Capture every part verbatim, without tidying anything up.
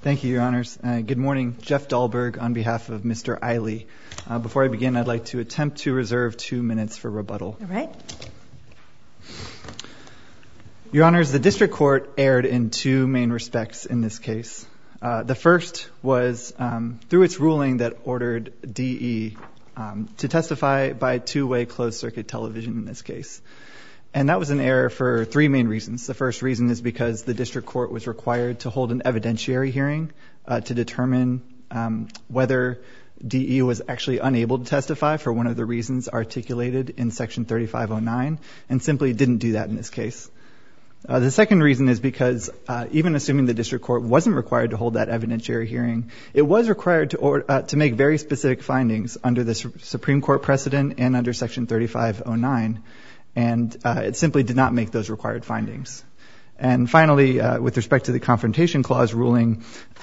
Thank you, Your Honors. Uh, good morning. Jeff Dahlberg on behalf of Mister Eiley. Uh, before I begin, I'd like to attempt to reserve two minutes for rebuttal. All right. Your Honors, the District Court erred in two main respects in this case. Uh, the first was um, through its ruling that ordered D E um, to testify by two-way closed-circuit television in this case. And that was an error for three main reasons. The first reason is because the District Court was required to hold an evidentiary hearing uh, to determine um, whether D E was actually unable to testify for one of the reasons articulated in Section thirty-five oh nine, and simply didn't do that in this case. Uh, the second reason is because uh, even assuming the District Court wasn't required to hold that evidentiary hearing, it was required to, or, uh, to make very specific findings under the Su- Supreme Court precedent and under Section thirty-five oh nine, and uh, it simply did not make those required findings. And finally, uh, with respect to the Confrontation Clause ruling,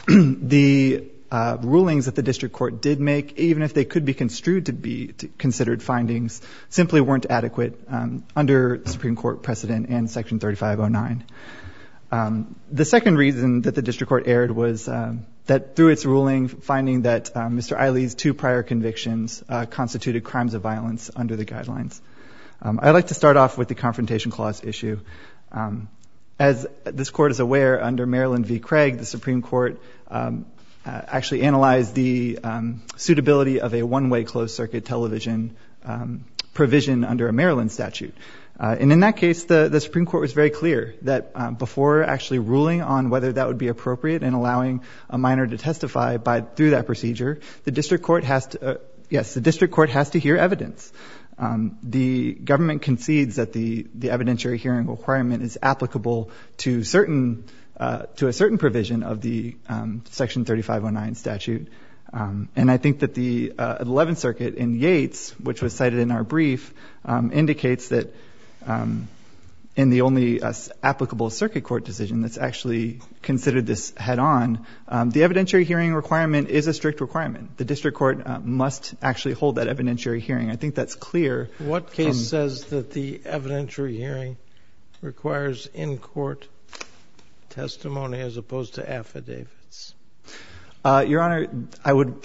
the uh, rulings that the District Court did make, even if they could be construed to be to considered findings, simply weren't adequate um, under Supreme Court precedent and Section thirty-five oh nine. Um, the second reason that the District Court erred was um, that through its ruling, finding that uh, Mister Eiley's two prior convictions uh, constituted crimes of violence under the guidelines. Um, I'd like to start off with the Confrontation Clause issue. Um, as this Court is aware, under Maryland v. Craig, the Supreme Court um, uh, actually analyzed the um, suitability of a one-way closed-circuit television um, provision under a Maryland statute. Uh, and in that case, the, the Supreme Court was very clear that uh, before actually ruling on whether that would be appropriate and allowing a minor to testify by through that procedure, the District Court has to, uh, yes, the District Court has to hear evidence. Um, the government concedes that the, the evidentiary hearing requirement is applicable to certain uh, to a certain provision of the um, Section thirty-five oh nine statute, um, and I think that the uh, eleventh Circuit in Yates, which was cited in our brief, um, indicates that um, in the only uh, applicable Circuit Court decision that's actually considered this head-on, um, the evidentiary hearing requirement is a strict requirement. The District Court uh, must actually hold that evidentiary hearing. I think that's clear. What case says that the evidentiary hearing requires in-court testimony as opposed to affidavits? Uh, Your Honor, I would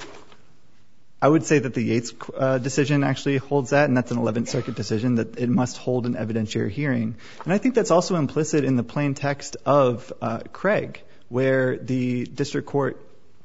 I would say that the Yates uh, decision actually holds that, and that's an eleventh Circuit decision, that it must hold an evidentiary hearing. And I think that's also implicit in the plain text of uh, Craig, where the District Court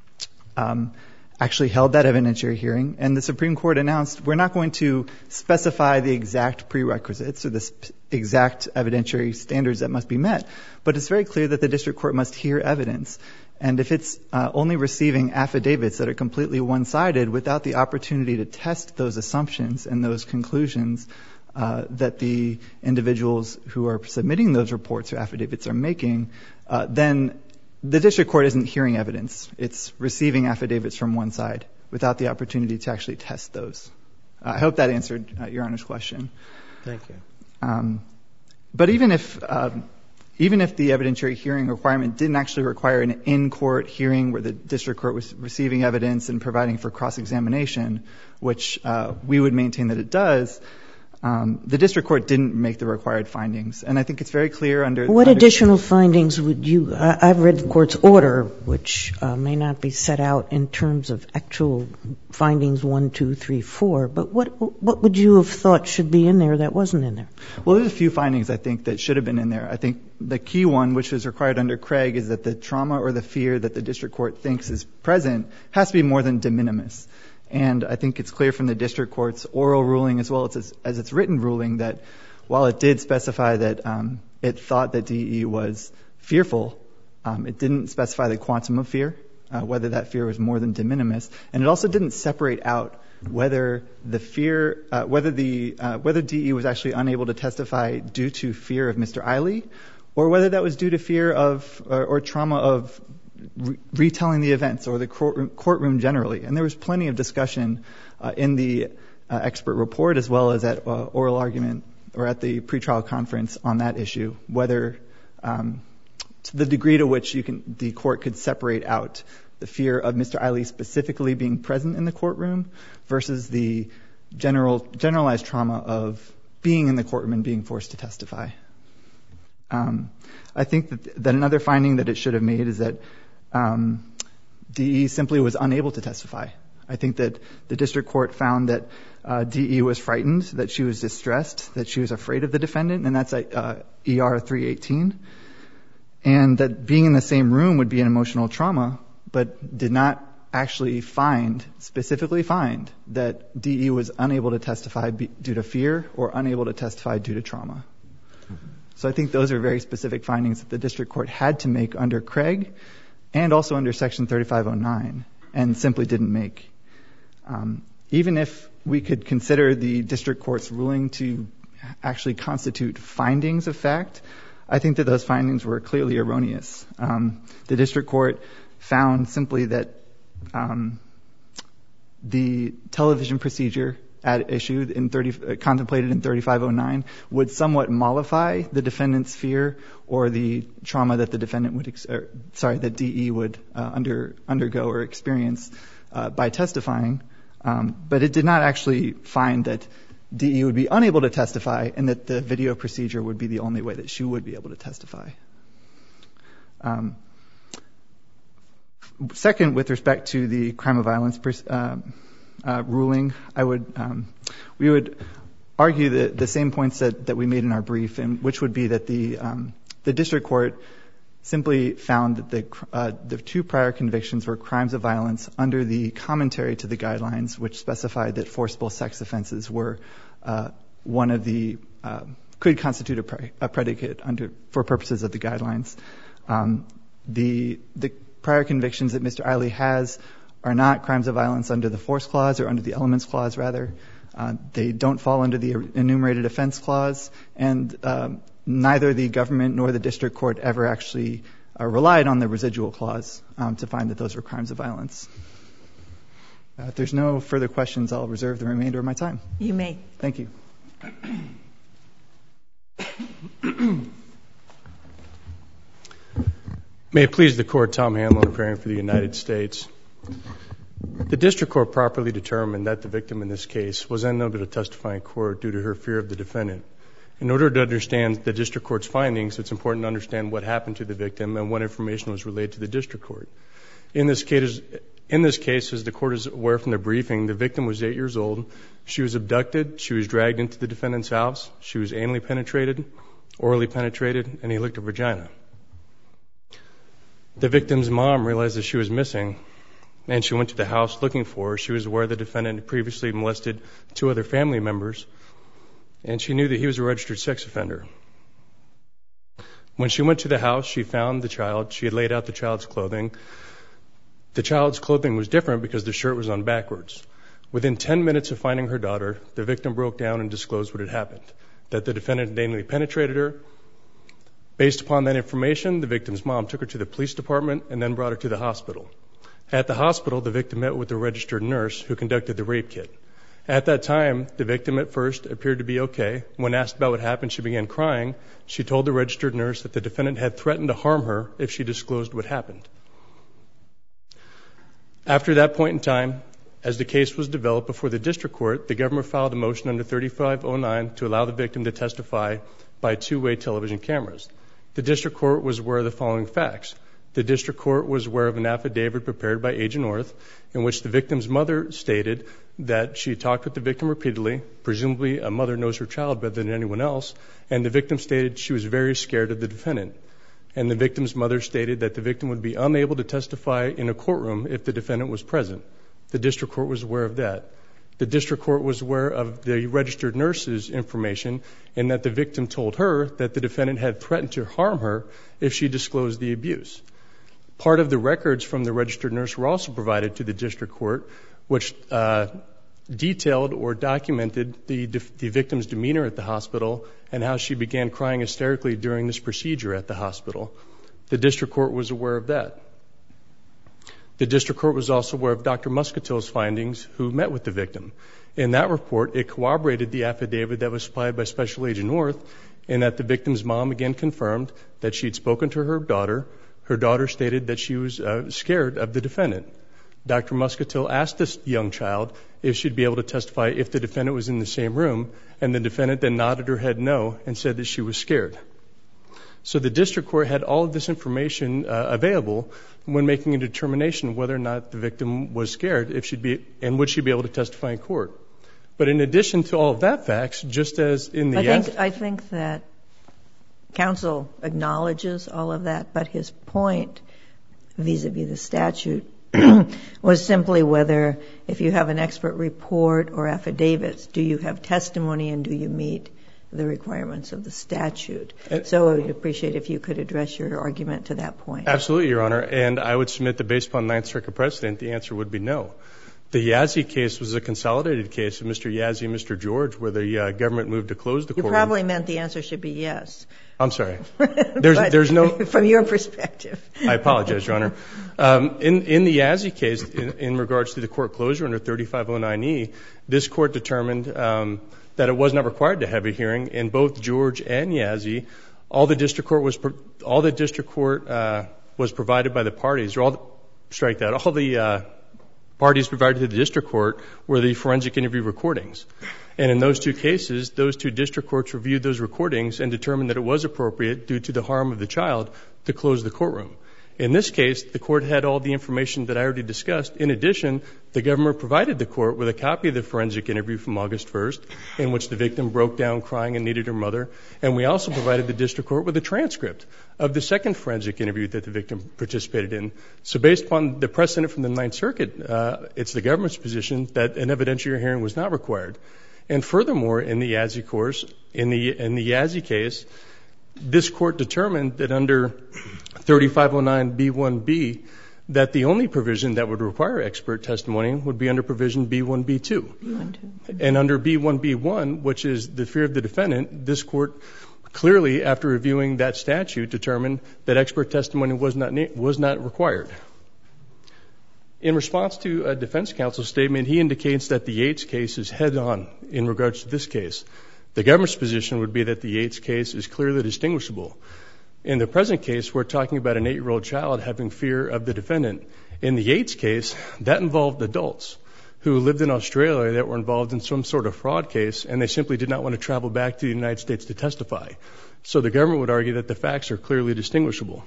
um, actually held that evidentiary hearing, and the Supreme Court announced we're not going to specify the exact prerequisites or the sp- exact evidentiary standards that must be met, but it's very clear that the District Court must hear evidence. And if it's uh, only receiving affidavits that are completely one-sided without the opportunity to test those assumptions and those conclusions uh, that the individuals who are submitting those reports or affidavits are making, uh, then the District Court isn't hearing evidence. It's receiving affidavits from one side without the opportunity to actually test those. Uh, I hope that answered uh, Your Honor's question. Thank you. Um, but even if... Uh, Even if the evidentiary hearing requirement didn't actually require an in-court hearing where the District Court was receiving evidence and providing for cross-examination, which uh, we would maintain that it does, um, the District Court didn't make the required findings. And I think it's very clear under... What under additional findings would you... I, I've read the Court's order, which uh, may not be set out in terms of actual findings one, two, three, four, but what what would you have thought should be in there that wasn't in there? Well, there's a few findings, I think, that should have been in there. I think the key one, which is required under Craig, is that the trauma or the fear that the District Court thinks is present has to be more than de minimis. And I think it's clear from the District Court's oral ruling as well as, as its written ruling that while it did specify that um, it thought that D E was fearful, um, it didn't specify the quantum of fear, uh, whether that fear was more than de minimis. And it also didn't separate out whether the fear, uh, whether the uh, whether D E was actually unable to testify due to fear of Mister Eiley, or whether that was due to fear of or, or trauma of re- retelling the events or the courtroom, courtroom generally. And there was plenty of discussion uh, in the uh, expert report as well as at uh, oral argument or at the pretrial conference on that issue, whether um, to the degree to which you can the court could separate out the fear of Mister Eiley specifically being present in the courtroom versus the general generalized trauma of being in the courtroom and being forced to testify. Um, I think that, that another finding that it should have made is that um, D E simply was unable to testify. I think that the district court found that uh, D E was frightened, that she was distressed, that she was afraid of the defendant, and that's at uh, E R three eighteen, and that being in the same room would be an emotional trauma, but did not actually find, specifically find, that D E was unable to testify be, due to fear or unable to testify due to trauma. So I think those are very specific findings that the district court had to make under Craig and also under Section thirty-five oh nine, and simply didn't make. Um, even if we could consider the district court's ruling to actually constitute findings of fact, I think that those findings were clearly erroneous. Um, the district court found simply that um, the television procedure at issue in thirty, uh, contemplated in thirty-five oh nine would somewhat mollify the defendant's fear or the trauma that the defendant would, ex- or, sorry, that D E would uh, under undergo or experience uh, by testifying. Um, but it did not actually find that D E would be unable to testify and that the video procedure would be the only way that she would be able to testify. Um, second, with respect to the crime of violence pers- uh, uh, ruling, I would um, we would argue the, the same points that, that we made in our brief, and which would be that the um, the district court simply found that the uh, the two prior convictions were crimes of violence under the commentary to the guidelines, which specified that forcible sex offenses were uh, one of the uh, could constitute a, pre- a predicate under for purposes of the guidelines. Um, the the prior convictions that Mister Eiley has are not crimes of violence under the force clause or under the elements clause, rather. Uh, they don't fall under the enumerated offense clause, and um, neither the government nor the district court ever actually uh, relied on the residual clause um, to find that those were crimes of violence. Uh, if there's no further questions, I'll reserve the remainder of my time. You may. Thank you. May it please the Court, Tom Hanlon, appearing for the United States. The district court properly determined that the victim in this case was unable to testify in court due to her fear of the defendant. In order to understand the district court's findings, it's important to understand what happened to the victim and what information was relayed to the district court. In this case, in this case, as the court is aware from the briefing, the victim was eight years old. She was abducted. She was dragged into the defendant's house. She was anally penetrated, orally penetrated, and he licked her vagina. The victim's mom realized that she was missing, and she went to the house looking for her. She was aware the defendant had previously molested two other family members, and she knew that he was a registered sex offender. When she went to the house, she found the child. She had laid out the child's clothing. The child's clothing was different because the shirt was on backwards. Within ten minutes of finding her daughter, the victim broke down and disclosed what had happened, that the defendant had anally penetrated her. Based upon that information, the victim's mom took her to the police department and then brought her to the hospital. At the hospital, the victim met with the registered nurse who conducted the rape kit. At that time, the victim at first appeared to be okay. When asked about what happened, she began crying. She told the registered nurse that the defendant had threatened to harm her if she disclosed what happened. After that point in time, as the case was developed before the district court, the government filed a motion under thirty-five oh nine to allow the victim to testify by two-way television cameras. The district court was aware of the following facts. The district court was aware of an affidavit prepared by Agent North in which the victim's mother stated that she talked with the victim repeatedly. Presumably, a mother knows her child better than anyone else, and the victim stated she was very scared of the defendant. And the victim's mother stated that the victim would be unable to testify in a courtroom if the defendant was present. The district court was aware of that. The district court was aware of the registered nurse's information in that the victim told her that the defendant had threatened to harm her if she disclosed the abuse. Part of the records from the registered nurse were also provided to the district court, which uh, detailed or documented the, the victim's demeanor at the hospital and how she began crying hysterically during this procedure at the hospital. The district court was aware of that. The district court was also aware of Doctor Muscatel's findings, who met with the victim. In that report, it corroborated the affidavit that was supplied by Special Agent North, in that the victim's mom again confirmed that she had spoken to her daughter. Her daughter stated that she was uh, scared of the defendant. Doctor Muscatel asked this young child if she'd be able to testify if the defendant was in the same room, and the defendant then nodded her head no and said that she was scared. So the district court had all of this information uh, available when making a determination whether or not the victim was scared, if she'd be, and would she be able to testify in court. But in addition to all of that facts, just as in the... I think, I think that counsel acknowledges all of that, but his point vis-a-vis the statute was simply whether if you have an expert report or affidavits, do you have testimony and do you meet the requirements of the statute? So I would appreciate if you could address your argument to that point. Absolutely, Your Honor. And I would submit that based upon Ninth Circuit precedent, the answer would be no. The Yazzie case was a consolidated case of Mister Yazzie and Mister George, where the uh, government moved to close the You courtroom. probably meant the answer should be yes. I'm sorry. There's, there's no... From your perspective. I apologize, Your Honor. Um, in, in the Yazzie case, in, in regards to the court closure under thirty-five oh nine E, this court determined um, that it was not required to have a hearing. In both George and Yazzie, all the district court was, pro- all the district court uh, was provided by the parties, or all the, strike that, all the uh, parties provided to the district court were the forensic interview recordings. And in those two cases, those two district courts reviewed those recordings and determined that it was appropriate, due to the harm of the child, to close the courtroom. In this case, the court had all the information that I already discussed. In addition, the government provided the court with a copy of the forensic interview from August first, in which the victim broke down crying and needed her mother. And we also provided the district court with a transcript of the second forensic interview that the victim participated in. So based upon the precedent from the Ninth Circuit, uh, it's the government's position that an evidentiary hearing was not required. And furthermore, in the Yazzie course, in the, in the Yazzie case, this court determined that under thirty-five oh nine B one B, that the only provision that would require expert testimony would be under provision B one B two. B one two. And under B one B one, which is the fear of the defendant, this court clearly, after reviewing that statute, determined that expert testimony was not, was not required. In response to a defense counsel's statement, he indicates that the Yates case is head-on in regards to this case. The government's position would be that the Yates case is clearly distinguishable. In the present case, we're talking about an eight-year-old child having fear of the defendant. In the Yates case, that involved adults who lived in Australia that were involved in some sort of fraud case, and they simply did not want to travel back to the United States to testify. So the government would argue that the facts are clearly distinguishable.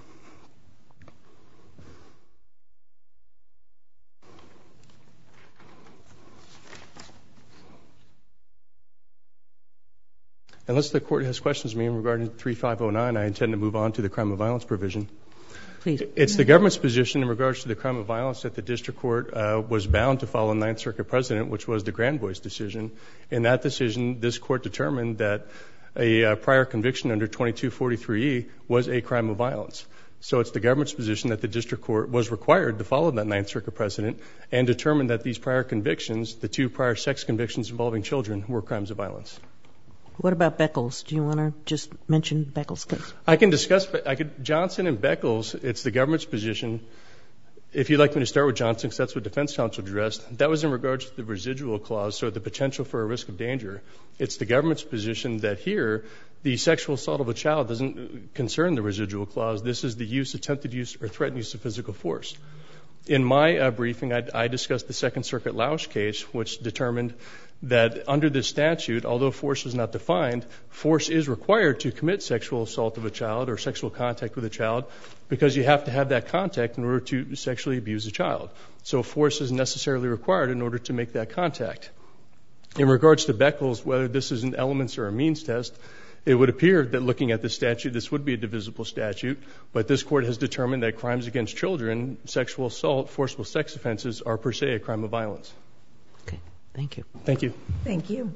Unless the court has questions of me in regard to thirty-five oh nine, I intend to move on to the crime of violence provision. Please. It's the government's position in regards to the crime of violence that the district court uh, was bound to follow Ninth Circuit precedent, which was the Granboy's decision. In that decision, this court determined that a uh, prior conviction under twenty-two forty-three E was a crime of violence. So it's the government's position that the district court was required to follow that Ninth Circuit precedent and determine that these prior convictions, the two prior sex convictions involving children, were crimes of violence. What about Beckles? Do you want to just mention Beckles' case? I can discuss, I could, Johnson and Beckles, it's the government's position. If you'd like me to start with Johnson, because that's what defense counsel addressed, that was in regards to the residual clause, so the potential for a risk of danger. It's the government's position that here, the sexual assault of a child doesn't concern the residual clause. This is the use, attempted use, or threatened use of physical force. In my uh, briefing, I, I discussed the Second Circuit Lausch case, which determined that under this statute, although force is not defined, force is required to commit sexual assault of a child or sexual contact with a child, because you have to have that contact in order to sexually abuse a child. So force is necessarily required in order to make that contact. In regards to Beckles, whether this is an elements or a means test, it would appear that looking at the statute, this would be a divisible statute, but this court has determined that crimes against children, sexual assault, forcible sex offenses are per se a crime of violence. Okay, thank you. Thank you. Thank you.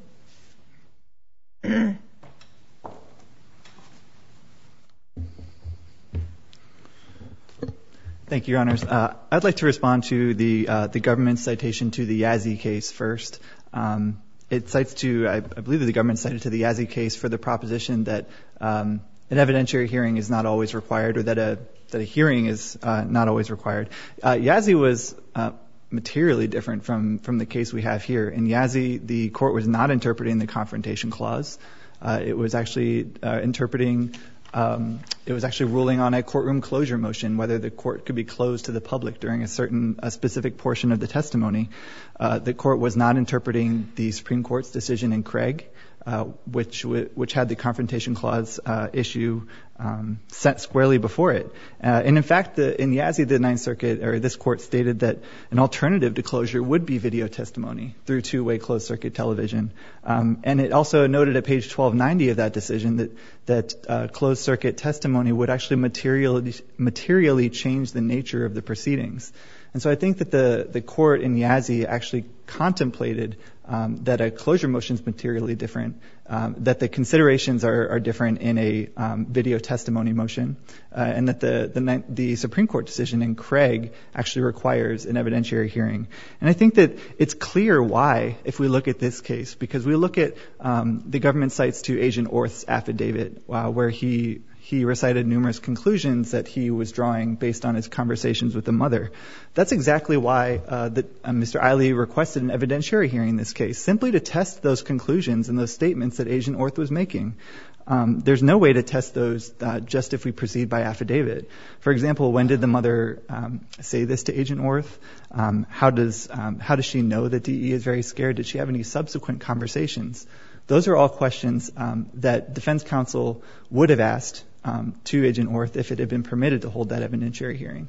Thank you, Your Honors. Uh, I'd like to respond to the uh, the government's citation to the Yazzie case first. Um, it cites to, I, I believe that the government cited to the Yazzie case for the proposition that um, an evidentiary hearing is not always required, or that a that a hearing is uh, not always required. Uh, Yazzie was uh, materially different from from the case we have here. In Yazzie, the court was not interpreting the confrontation clause. Uh, it was actually uh, interpreting. Um, it was actually ruling on a courtroom closure motion, whether the court could be closed to the public during a certain, a specific portion of the testimony. Uh, the court was not interpreting the Supreme Court's decision in Craig, uh, which w- which had the confrontation clause uh, issue um, set squarely before it. Uh, and in fact, the, in Yazzie, the Ninth Circuit, or this court stated that an alternative to closure would be video testimony through two-way closed-circuit television. Um, and it also noted at page twelve ninety of that decision that, that uh, closed-circuit testimony would actually materially, materially change the nature of the proceedings. And so I think that the, the court in Yazzie actually contemplated um, that a closure motion is materially different, um, that the considerations are, are different in a um, video testimony motion, uh, and that the, the the Supreme Court decision in Craig actually requires an evidentiary hearing. And I think that it's clear why, if we look at this case, because we look at um, the government cites to Agent Orth's affidavit, uh, where he He recited numerous conclusions that he was drawing based on his conversations with the mother. That's exactly why uh, that, uh, Mister Eiley requested an evidentiary hearing in this case, simply to test those conclusions and those statements that Agent Orth was making. Um, there's no way to test those uh, just if we proceed by affidavit. For example, when did the mother um, say this to Agent Orth? Um, how does um, how does she know that D E is very scared? Did she have any subsequent conversations? Those are all questions um, that defense counsel would have asked Um, to Agent Orth if it had been permitted to hold that evidentiary hearing.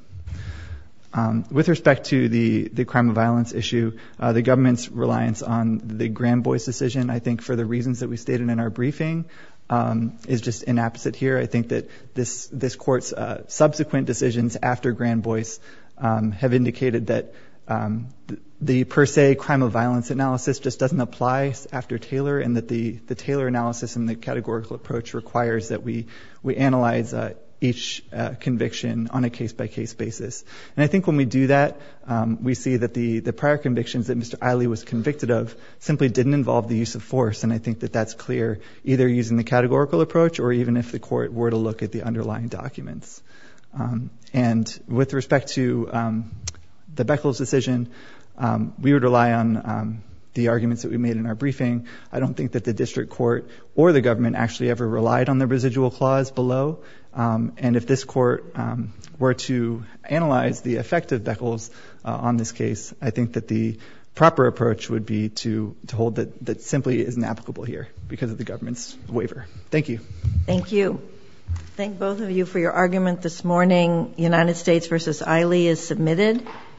Um, with respect to the, the crime of violence issue, uh, the government's reliance on the Grand Boyce decision, I think for the reasons that we stated in our briefing, um, is just inapposite here. I think that this this court's uh, subsequent decisions after Grand Boyce um, have indicated that um, the, the per se crime of violence analysis just doesn't apply after Taylor, and that the, the Taylor analysis and the categorical approach requires that we, we analyze uh, each uh, conviction on a case-by-case basis. And I think when we do that, um, we see that the, the prior convictions that Mister Eiley was convicted of simply didn't involve the use of force, and I think that that's clear either using the categorical approach or even if the court were to look at the underlying documents. Um, and with respect to um, the Beckles decision, Um, we would rely on um, the arguments that we made in our briefing. I don't think that the district court or the government actually ever relied on the residual clause below. Um, and if this court um, were to analyze the effect of Beckles uh, on this case, I think that the proper approach would be to, to hold that that simply isn't applicable here because of the government's waiver. Thank you. Thank you. Thank both of you for your argument this morning. United States versus Eiley is submitted.